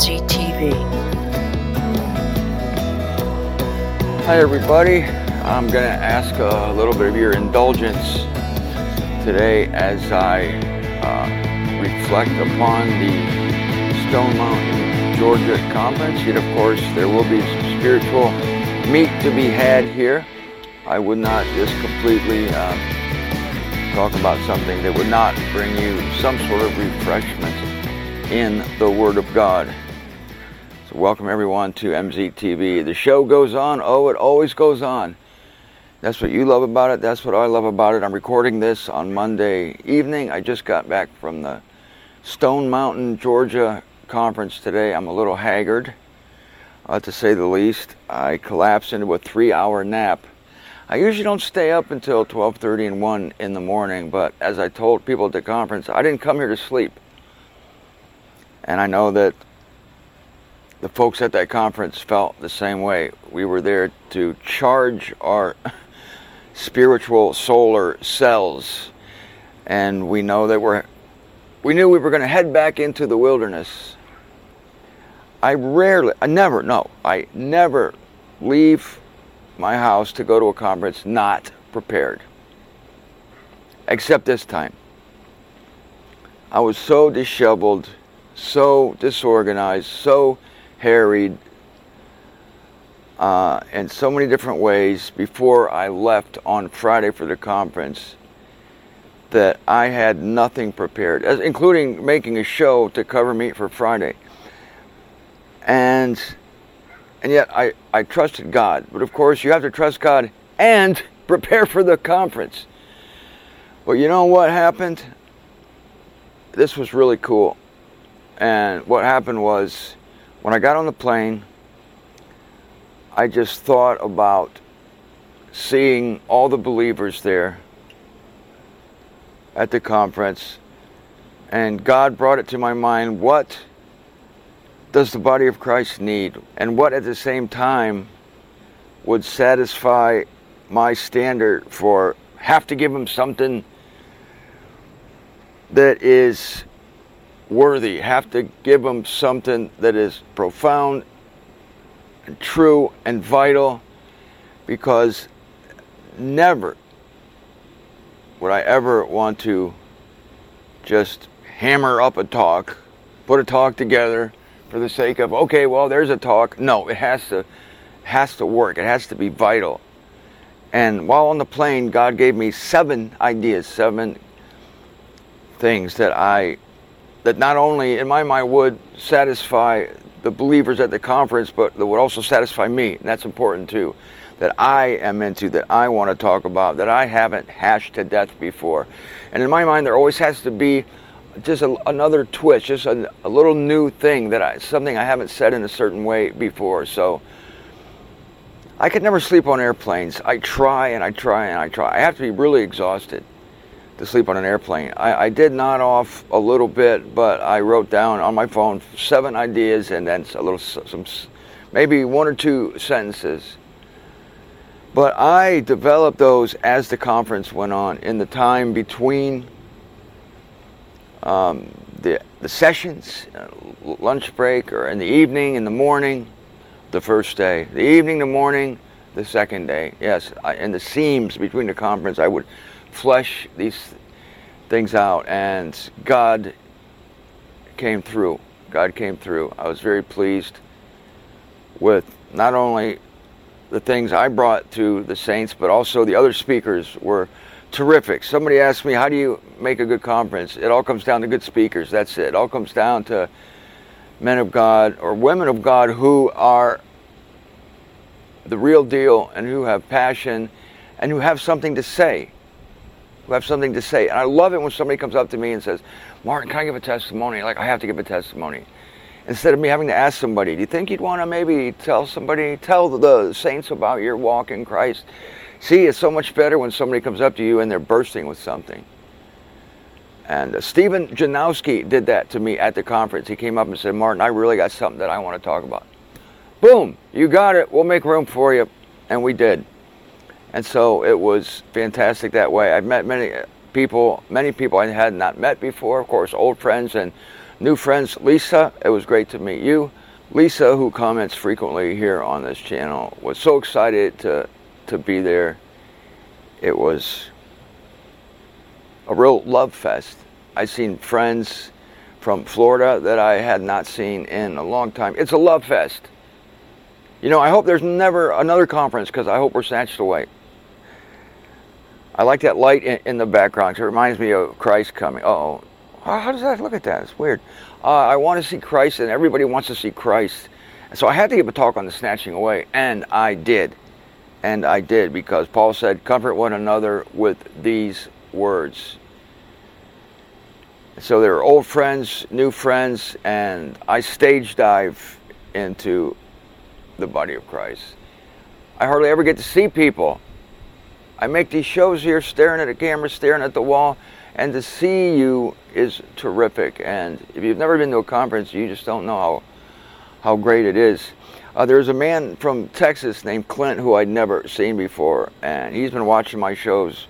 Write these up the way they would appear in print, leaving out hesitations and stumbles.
MZTV. Hi everybody, I'm going to ask a little bit of your indulgence today as I reflect upon the Stone Mountain, Georgia conference. Yet of course there will be some spiritual meat to be had here. I would not just completely talk about something that would not bring you some sort of refreshment in the Word of God. So welcome everyone to MZTV. The show goes on. Oh, it always goes on. That's what you love about it. That's what I love about it. I'm recording this on Monday evening. I just got back from the Stone Mountain, Georgia conference today. I'm a little haggard, to say the least. I collapsed into a 3-hour nap. I usually don't stay up until 12:30 and 1 in the morning, but as I told people at the conference, I didn't come here to sleep. And I know that the folks at that conference felt the same way. We were there to charge our spiritual solar cells, and we knew we were going to head back into the wilderness. I never leave my house to go to a conference not prepared. Except this time. I was so disheveled, so disorganized, so harried in so many different ways before I left on Friday for the conference that I had nothing prepared, including making a show to cover me for Friday. And yet I trusted God. But of course, you have to trust God and prepare for the conference. Well, you know what happened? This was really cool. And what happened was, when I got on the plane, I just thought about seeing all the believers there at the conference. And God brought it to my mind, what does the body of Christ need? And what at the same time would satisfy my standard for have to give them something that is worthy, have to give them something that is profound and true and vital, because never would I ever want to just hammer up a talk, put a talk together for the sake of, okay, well, there's a talk. No, it has to work. It has to be vital. And while on the plane, God gave me 7 ideas, 7 things that not only in my mind would satisfy the believers at the conference, but that would also satisfy me. And that's important too. That I am into, that I want to talk about, that I haven't hashed to death before. And in my mind, there always has to be just another twist, just a little new thing, something I haven't said in a certain way before. So I could never sleep on airplanes. I try and I try and I try. I have to be really exhausted to sleep on an airplane. I did nod off a little bit, but I wrote down on my phone 7 ideas and then some maybe 1 or 2 sentences. But I developed those as the conference went on, in the time between the sessions, lunch break, or in the evening, in the morning, the first day, the evening, the morning, the second day. Yes, in the seams between the conference, I would flesh these things out, and God came through. God came through. I was very pleased with not only the things I brought to the saints, but also the other speakers were terrific. Somebody asked me, how do you make a good conference? It all comes down to good speakers. That's it. It all comes down to men of God or women of God who are the real deal and who have passion and who have something to say. And I love it when somebody comes up to me and says, Martin, can I give a testimony? Like, I have to give a testimony. Instead of me having to ask somebody, do you think you'd want to maybe tell the saints about your walk in Christ? See, it's so much better when somebody comes up to you and they're bursting with something. And Stephen Janowski did that to me at the conference. He came up and said, Martin, I really got something that I want to talk about. Boom, you got it. We'll make room for you. And we did. And so it was fantastic that way. I've met many people I had not met before, of course, old friends and New friends, Lisa, it was great to meet you. Lisa, who comments frequently here on this channel, was so excited to be there. It was a real love fest. I seen friends from Florida that I had not seen in a long time. It's a love fest. You know, I hope there's never another conference, because I hope we're snatched away. I like that light in the background, 'cause it reminds me of Christ coming. Uh-oh. How does that look at that? It's weird. I want to see Christ, and everybody wants to see Christ. And so I had to give a talk on the snatching away, and I did. And I did, because Paul said, comfort one another with these words. So there are old friends, new friends, and I stage dive into the body of Christ. I hardly ever get to see people. I make these shows here, staring at a camera, staring at the wall, and to see you is terrific. And if you've never been to a conference, you just don't know how great it is. There's a man from Texas named Clint who I'd never seen before, and he's been watching my shows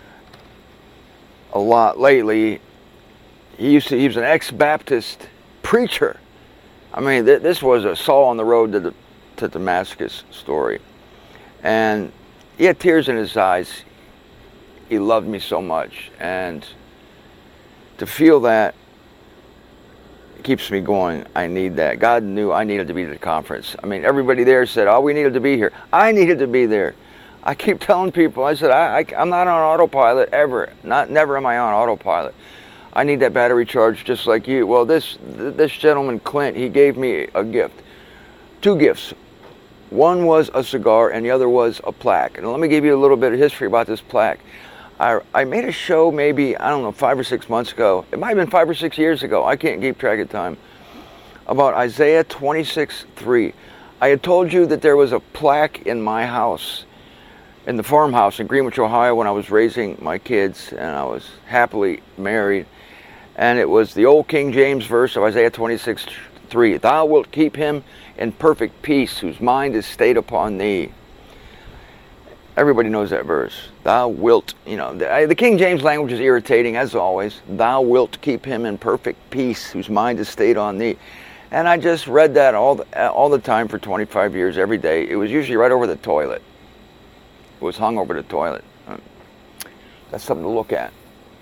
a lot lately. He was an ex-Baptist preacher. I mean, this was a Saul on the road to Damascus story. And he had tears in his eyes. He loved me so much. And to feel that keeps me going. I need that. God knew I needed to be at the conference. I mean, everybody there said, oh, we needed to be here. I needed to be there. I keep telling people, I said, I'm not on autopilot ever. Never am I on autopilot. I need that battery charge just like you. Well, this gentleman, Clint, he gave me a gift. 2 gifts. One was a cigar and the other was a plaque. And let me give you a little bit of history about this plaque. I made a show maybe, 5 or 6 months ago. It might have been 5 or 6 years ago. I can't keep track of time. About Isaiah 26:3. I had told you that there was a plaque in my house, in the farmhouse in Greenwich, Ohio, when I was raising my kids and I was happily married. And it was the old King James verse of Isaiah 26:3. Thou wilt keep him in perfect peace, whose mind is stayed upon thee. Everybody knows that verse. Thou wilt, the King James language is irritating as always. Thou wilt keep him in perfect peace, whose mind is stayed on thee. And I just read that all the time for 25 years, every day. It was usually right over the toilet. It was hung over the toilet. That's something to look at.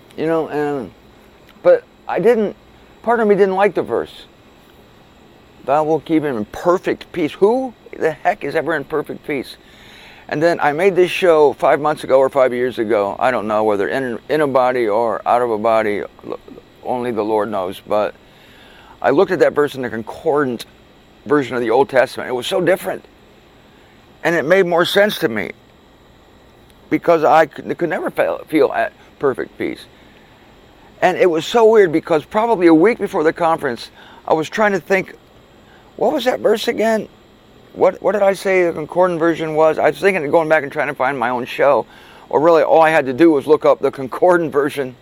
But part of me didn't like the verse. Thou wilt keep him in perfect peace. Who the heck is ever in perfect peace? And then I made this show 5 months ago or 5 years ago. I don't know whether in a body or out of a body. Only the Lord knows. But I looked at that verse in the concordant version of the Old Testament. It was so different. And it made more sense to me. Because I could never feel at perfect peace. And it was so weird because probably a week before the conference, I was trying to think, what was that verse again? What did I say the concordant version was? I was thinking of going back and trying to find my own show. Or really, all I had to do was look up the concordant version.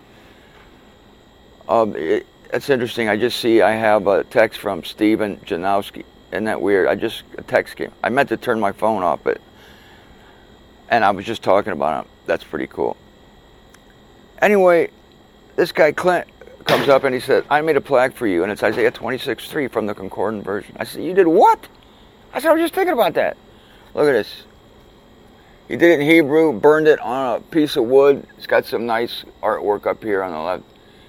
That's interesting. I just see I have a text from Stephen Janowski. Isn't that weird? A text came. I meant to turn my phone off, and I was just talking about him. That's pretty cool. Anyway, this guy Clint comes up and he said, I made a plaque for you, and it's Isaiah 26:3 from the concordant version. I said, you did what? I said, I was just thinking about that. Look at this. He did it in Hebrew, burned it on a piece of wood. It's got some nice artwork up here on the left.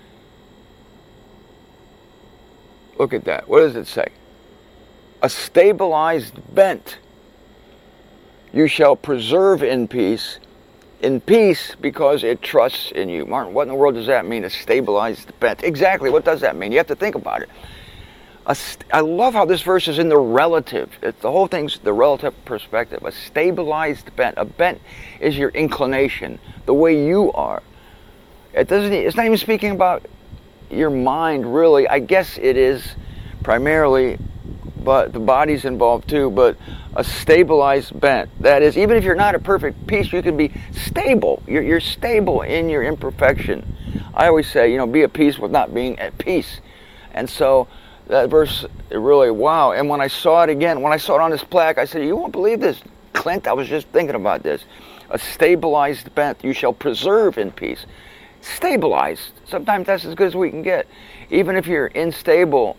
Look at that. What does it say? A stabilized bent you shall preserve in peace because it trusts in you. Martin, what in the world does that mean, a stabilized bent? Exactly, what does that mean? You have to think about it. I love how this verse is in the relative. The whole thing's the relative perspective. A stabilized bent. A bent is your inclination, the way you are. It's not even speaking about your mind, really. I guess it is primarily, but the body's involved too. But a stabilized bent. That is, even if you're not at perfect peace, you can be stable. You're stable in your imperfection. I always say, be at peace with not being at peace. And so that verse, it really, wow. And when I saw it again, when I saw it on this plaque, I said, you won't believe this, Clint. I was just thinking about this. A stabilized bent you shall preserve in peace. stabilized. Sometimes that's as good as we can get. Even if you're unstable,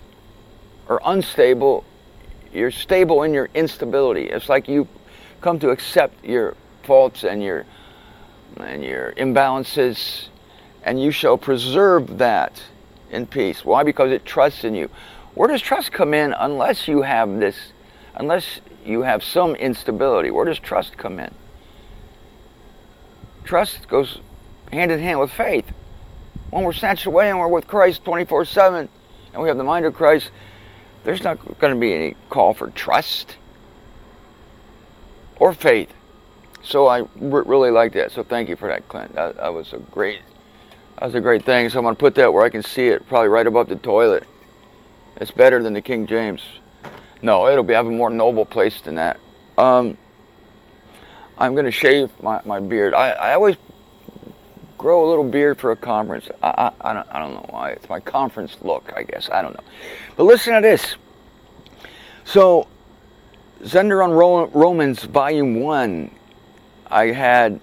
you're stable in your instability. It's like you come to accept your faults and your imbalances, and you shall preserve that in peace. Why? Because it trusts in you. Where does trust come in unless you have some instability? Where does trust come in? Trust goes hand in hand with faith. When we're snatched away and we're with Christ 24/7 and we have the mind of Christ, there's not going to be any call for trust or faith. So I really like that. So thank you for that, Clint. That was a great thing. So I'm going to put that where I can see it, probably right above the toilet. It's better than the King James. No, it'll have a more noble place than that. I'm going to shave my beard. I always grow a little beard for a conference. I don't know why. It's my conference look, I guess. I don't know. But listen to this. So, Zender on Romans, Volume 1. I had,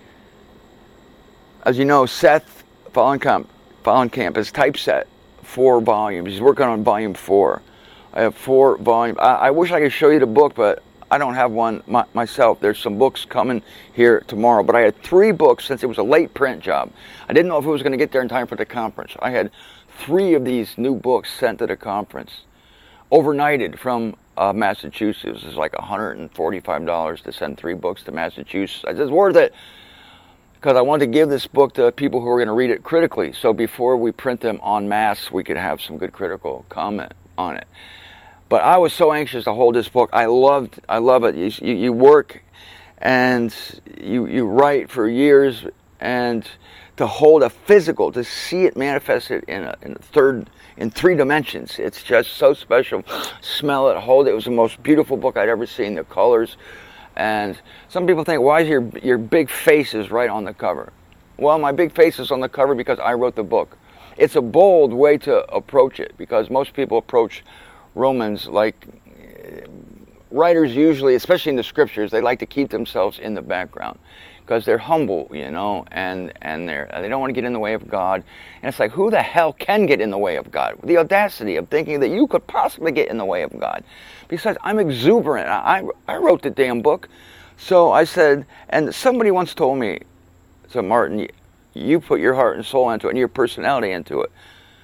as you know, Seth Fallenkamp has typeset 4 volumes. He's working on Volume 4. I have 4 volumes. I wish I could show you the book, but I don't have one myself. There's some books coming here tomorrow. But I had 3 books since it was a late print job. I didn't know if it was going to get there in time for the conference. I had 3 of these new books sent to the conference, overnighted from Massachusetts. It's like $145 to send 3 books to Massachusetts. I said, it's worth it, because I wanted to give this book to people who are going to read it critically. So before we print them en masse, we could have some good critical comment on it. But I was so anxious to hold this book. I love it. You work and you write for years, and to hold a physical, to see it manifested in 3 dimensions, it's just so special. Smell it, hold it. It was the most beautiful book I'd ever seen. The colors, and some people think, why is your big face is right on the cover? Well, my big face is on the cover because I wrote the book. It's a bold way to approach it, because most people approach Romans like writers usually, especially in the scriptures, they like to keep themselves in the background because they're humble, and they don't want to get in the way of God. And it's like, who the hell can get in the way of God? The audacity of thinking that you could possibly get in the way of God. Besides, I'm exuberant. I wrote the damn book. So I said, and somebody once told me, so Martin, you put your heart and soul into it and your personality into it.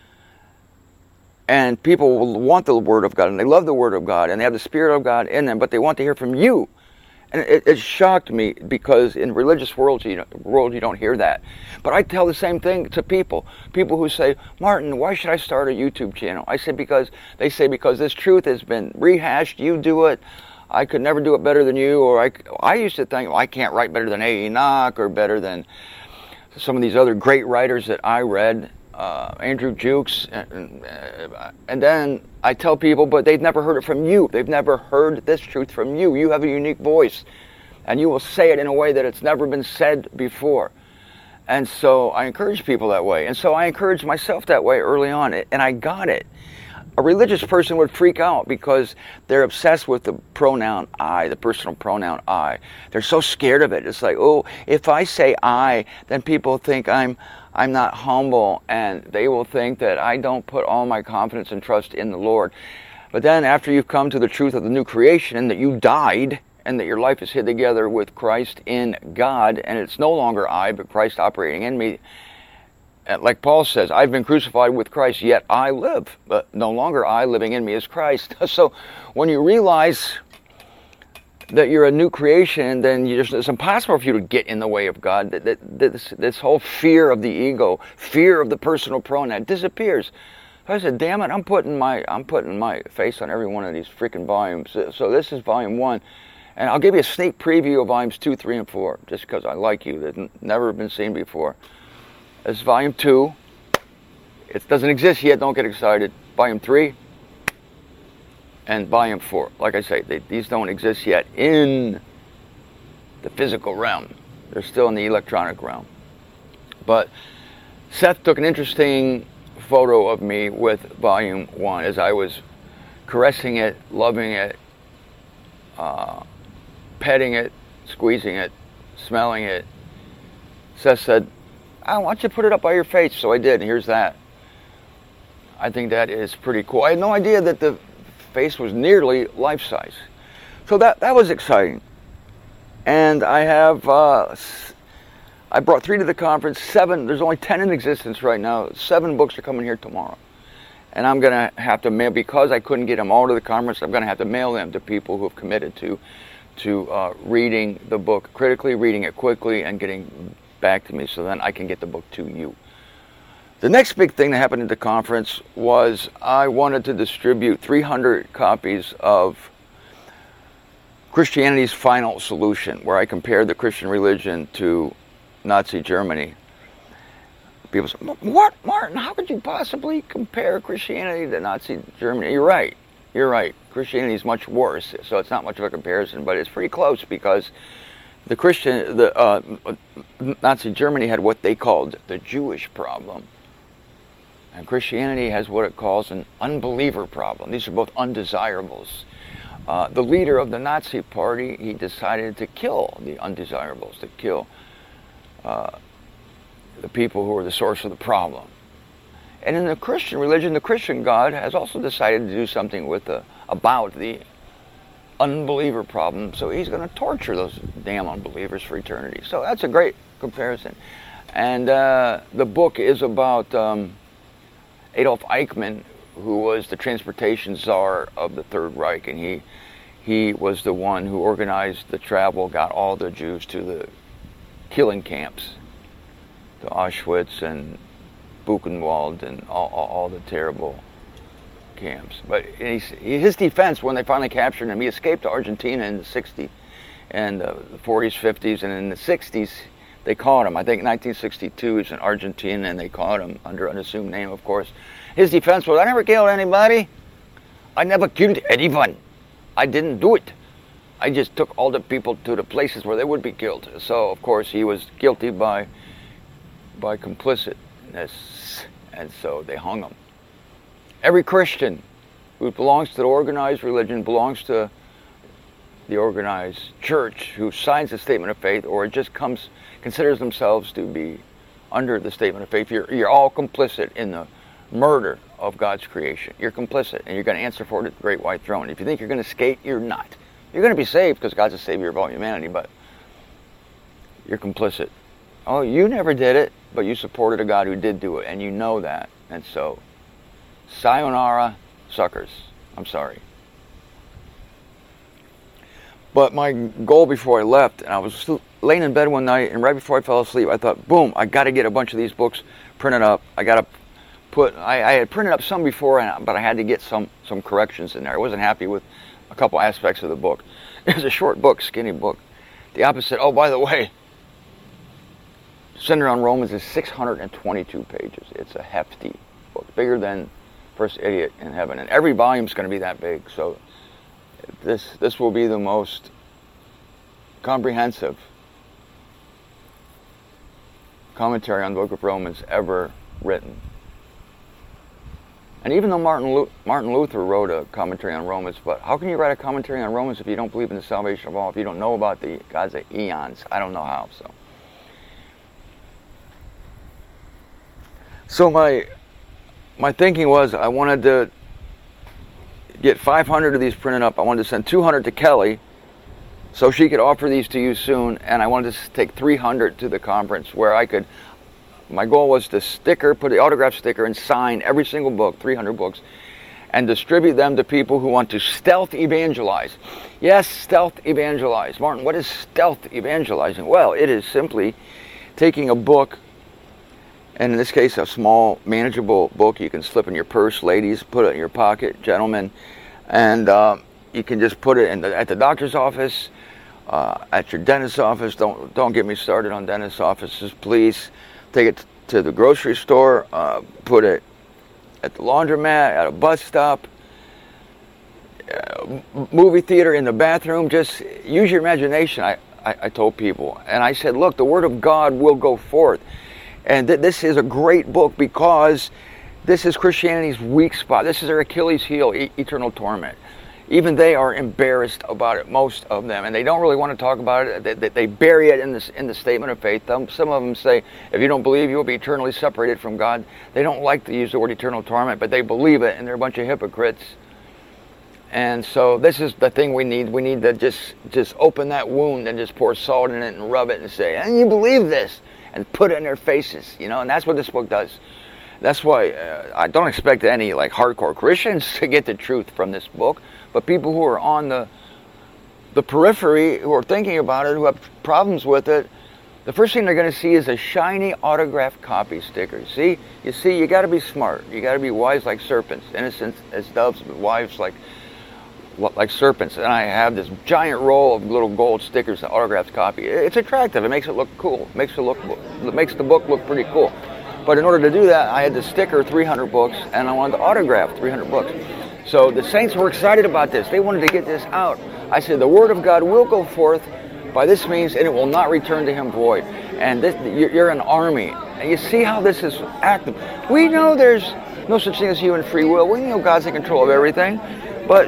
And people will want the Word of God, and they love the Word of God, and they have the Spirit of God in them, but they want to hear from you. And it shocked me, because in religious world you don't hear that. But I tell the same thing to people who say, Martin, why should I start a YouTube channel? I say, because this truth has been rehashed. You do it. I could never do it better than you. Or I used to think, I can't write better than A. Enoch, or better than some of these other great writers that I read. Andrew Jukes, and then I tell people, but they've never heard it from you. They've never heard this truth from you. You have a unique voice, and you will say it in a way that it's never been said before. And so I encourage people that way, and so I encouraged myself that way early on, and I got it. A religious person would freak out because they're obsessed with the pronoun I, the personal pronoun I. They're so scared of it. It's like, oh, if I say I, then people think I'm not humble, and they will think that I don't put all my confidence and trust in the Lord. But then after you've come to the truth of the new creation, and that you died, and that your life is hid together with Christ in God, and it's no longer I, but Christ operating in me, like Paul says, I've been crucified with Christ, yet I live. But no longer I, living in me is Christ. So when you realize that you're a new creation, then it's impossible for you to get in the way of God. This whole fear of the ego, fear of the personal pronoun disappears. So I said, damn it, I'm putting my face on every one of these freaking volumes. So this is volume 1. And I'll give you a sneak preview of volumes 2, 3, and 4, just because I like you. They've never been seen before. This is volume 2. It doesn't exist yet, don't get excited. Volume 3 and volume 4. Like I say, these don't exist yet in the physical realm. They're still in the electronic realm. But Seth took an interesting photo of me with volume 1 as I was caressing it, loving it, petting it, squeezing it, smelling it. Seth said, why don't you put it up by your face? So I did, and here's that. I think that is pretty cool. I had no idea that the face was nearly life-size. So that was exciting. And I have, I brought 3 to the conference, 7, there's only 10 in existence right now. 7 books are coming here tomorrow. And I'm going to have to mail, because I couldn't get them all to the conference, I'm going to have to mail them to people who have committed to reading the book critically, reading it quickly, and getting back to me, so then I can get the book to you. The next big thing that happened at the conference was I wanted to distribute 300 copies of Christianity's Final Solution, where I compared the Christian religion to Nazi Germany. People say, "What, Martin? How could you possibly compare Christianity to Nazi Germany?" You're right. You're right. Christianity is much worse, so it's not much of a comparison, but it's pretty close, because Nazi Germany had what they called the Jewish problem, and Christianity has what it calls an unbeliever problem. These are both undesirables. The leader of the Nazi party, he decided to kill the undesirables, to kill the people who are the source of the problem. And in the Christian religion, the Christian God has also decided to do something about the unbeliever problem. So he's going to torture those damn unbelievers for eternity. So that's a great comparison. And the book is about Adolf Eichmann, who was the transportation czar of the Third Reich, and he was the one who organized the travel, got all the Jews to the killing camps, to Auschwitz and Buchenwald and all the terrible camps. But his defense, when they finally captured him, he escaped to Argentina in the 60s and the 40s, 50s, and in the 60s they caught him. I think 1962 he's in Argentina, and they caught him under an assumed name, of course. His defense was, "I never killed anybody. I never killed anyone. I didn't do it. I just took all the people to the places where they would be killed." So, of course, he was guilty by complicitness, and so they hung him. Every Christian who belongs to the organized religion, belongs to the organized church, who signs a statement of faith, or just considers themselves to be under the statement of faith, you're all complicit in the murder of God's creation. You're complicit, and you're going to answer for it at the great white throne. If you think you're going to skate, you're not. You're going to be saved because God's a savior of all humanity, but you're complicit. Oh, you never did it, but you supported a God who did do it, and you know that. And so, sayonara, suckers. I'm sorry. But my goal before I left, and I was laying in bed one night, and right before I fell asleep, I thought, boom, I got to get a bunch of these books printed up. I got to I had printed up some before, but I had to get some corrections in there. I wasn't happy with a couple aspects of the book. It was a short book, skinny book. The opposite, oh, by the way, Centered on Romans is 622 pages. It's a hefty book, bigger than First Idiot in Heaven. And every volume's going to be that big. So this will be the most comprehensive commentary on the book of Romans ever written. And even though Martin Luther wrote a commentary on Romans, but how can you write a commentary on Romans if you don't believe in the salvation of all, if you don't know about the gods of eons? I don't know how. So my thinking was I wanted to get 500 of these printed up. I wanted to send 200 to Kelly so she could offer these to you soon, and I wanted to take 300 to the conference where I could. My goal was to put the autograph sticker and sign every single book, 300 books, and distribute them to people who want to stealth evangelize. Yes, stealth evangelize. Martin, what is stealth evangelizing? Well, it is simply taking a book, and in this case, a small, manageable book you can slip in your purse, ladies, put it in your pocket, gentlemen, and you can just put it at the doctor's office, at your dentist's office. Don't get me started on dentist's offices, please. Take it to the grocery store, put it at the laundromat, at a bus stop, movie theater, in the bathroom. Just use your imagination, I told people. And I said, look, the Word of God will go forth. And this is a great book because this is Christianity's weak spot. This is their Achilles heel, eternal torment. even they are embarrassed about it, most of them, and they don't really want to talk about it. They bury it in the statement of faith. Some of them say, if you don't believe, you will be eternally separated from God. They don't like to use the word eternal torment, but they believe it, and they're a bunch of hypocrites. And so this is the thing we need. We need to just open that wound and just pour salt in it and rub it and say, and you believe this, and put it in their faces, and that's what this book does. That's why I don't expect any like hardcore Christians to get the truth from this book, but people who are on the periphery, who are thinking about it, who have problems with it, the first thing they're going to see is a shiny autographed copy sticker. See, you got to be smart. You got to be wise like serpents, innocent as doves, but wise like serpents. And I have this giant roll of little gold stickers, an autographed copy. It's attractive. It makes it look cool. It makes the book look pretty cool. But in order to do that, I had to sticker 300 books, and I wanted to autograph 300 books. So the saints were excited about this. They wanted to get this out. I said, the word of God will go forth by this means, and it will not return to him void. And you're an army. And you see how this is active. We know there's no such thing as human free will. We know God's in control of everything. But,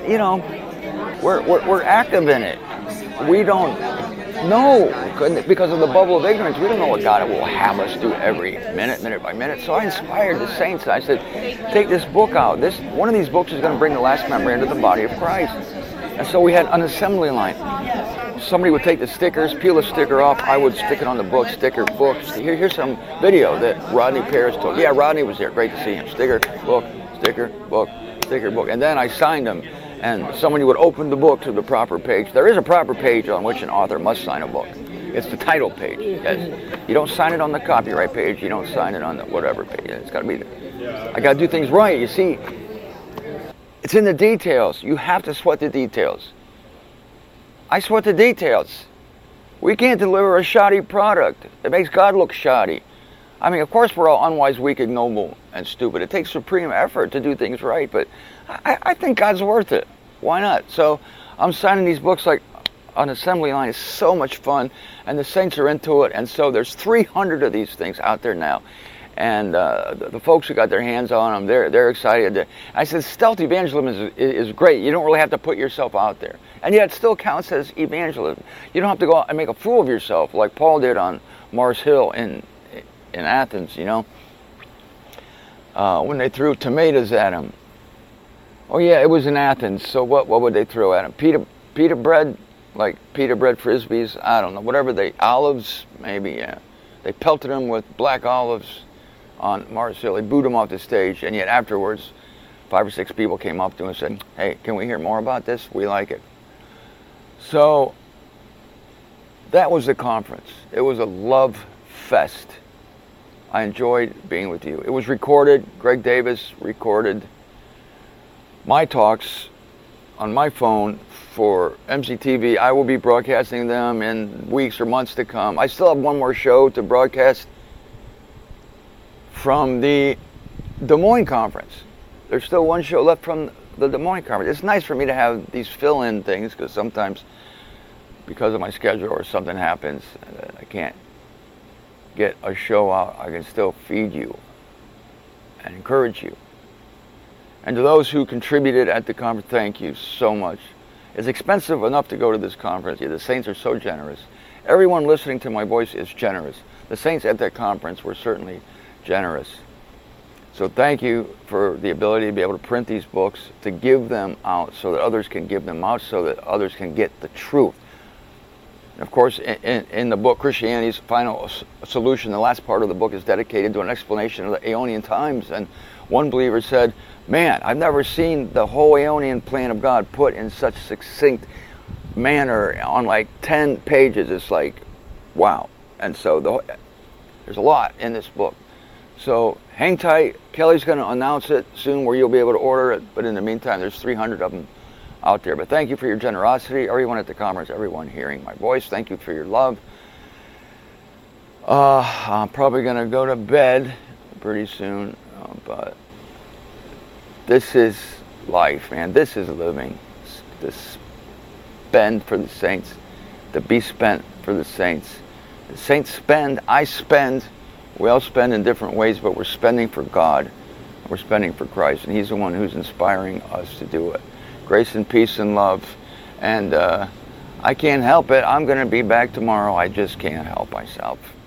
we're active in it. We don't know, because of the bubble of ignorance, we don't know what God will have us do every minute by minute. So I inspired the saints, and I said, take this book out. One of these books is going to bring the last member into the body of Christ. And so we had an assembly line. Somebody would take the stickers, peel the sticker off. I would stick it on the book, sticker, book. Here's some video that Rodney Paris told. Yeah, Rodney was there. Great to see him. Sticker, book, sticker, book, sticker, book. And then I signed them. And somebody would open the book to the proper page. There is a proper page on which an author must sign a book. It's the title page. Yes. You don't sign it on the copyright page. You don't sign it on the whatever page. It's got to be there. I got to do things right. You see, it's in the details. You have to sweat the details. I sweat the details. We can't deliver a shoddy product. It makes God look shoddy. I mean, of course, we're all unwise, weak, ignoble, and stupid. It takes supreme effort to do things right, but I think God's worth it. Why not? So I'm signing these books like on assembly line. It's so much fun, and the saints are into it. And so there's 300 of these things out there now. And the folks who got their hands on them, they're excited. I said, stealth evangelism is great. You don't really have to put yourself out there. And yet it still counts as evangelism. You don't have to go out and make a fool of yourself like Paul did on Mars Hill in Athens, when they threw tomatoes at him. Oh yeah, it was in Athens. So what would they throw at him? Pita bread, like pita bread frisbees. I don't know. Olives, maybe. Yeah, they pelted him with black olives on Mars Hill. They booed him off the stage, and yet afterwards, 5 or 6 people came up to him and said, "Hey, can we hear more about this? We like it." So that was the conference. It was a love fest. I enjoyed being with you. It was recorded. Greg Davis recorded my talks on my phone for MCTV. I will be broadcasting them in weeks or months to come. I still have one more show to broadcast from the Des Moines conference. There's still one show left from the Des Moines conference. It's nice for me to have these fill-in things because sometimes, because of my schedule or something happens, I can't get a show out. I can still feed you and encourage you. And to those who contributed at the conference, thank you so much. It's expensive enough to go to this conference. The saints are so generous. Everyone listening to my voice is generous. The saints at that conference were certainly generous. So thank you for the ability to be able to print these books, to give them out so that others can give them out, so that others can get the truth. And of course, in the book, Christianity's Final Solution, the last part of the book is dedicated to an explanation of the Aeonian times. And one believer said, man, I've never seen the whole Aeonian plan of God put in such succinct manner on like 10 pages. It's like, wow. And so there's a lot in this book. So hang tight. Kelly's going to announce it soon where you'll be able to order it. But in the meantime, there's 300 of them out there. But thank you for your generosity. Everyone at the conference, everyone hearing my voice, thank you for your love. I'm probably going to go to bed pretty soon. But this is life, man. This is living. To spend for the saints. To be spent for the saints. The saints spend. I spend. We all spend in different ways, but we're spending for God. We're spending for Christ, and He's the one who's inspiring us to do it. Grace and peace and love. And I can't help it. I'm going to be back tomorrow. I just can't help myself.